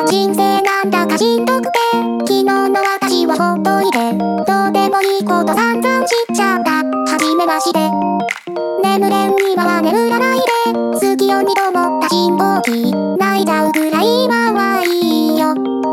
人生なんだかしんどくて、昨日の私はほっといて、どうでもいいこと散々しちゃった。はじめまして。眠れんには眠らないで、好きよ二度もった辛抱期、泣いちゃうくらい今はいいよ。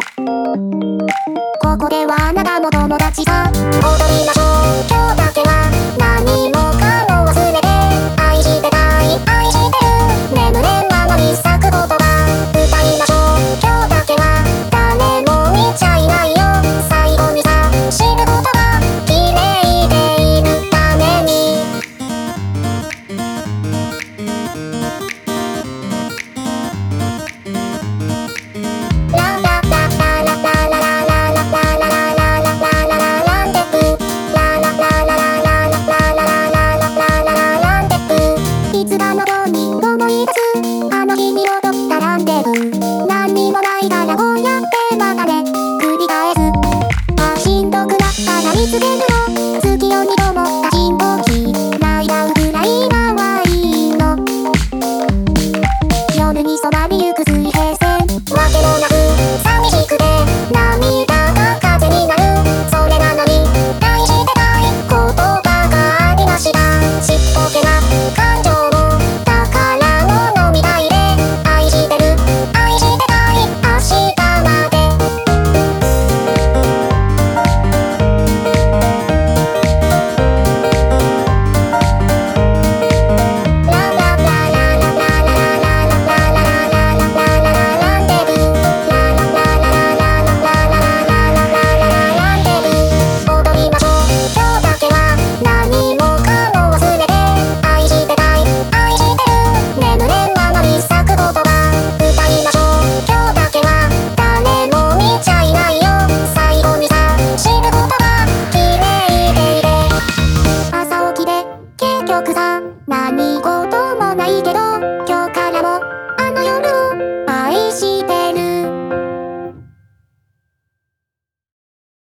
ここではあなたも友達さ、踊りましょう今日だけは。何もかも忘れて、愛してたい愛してる、眠れんままに咲く言葉、歌いましょう今日だけは。誰も見ちゃいないよ最後にさ知る言葉、綺麗でいるために。ラララララララララララララララランテップ、ララララララララララララララランテップ、いつかのように思い出す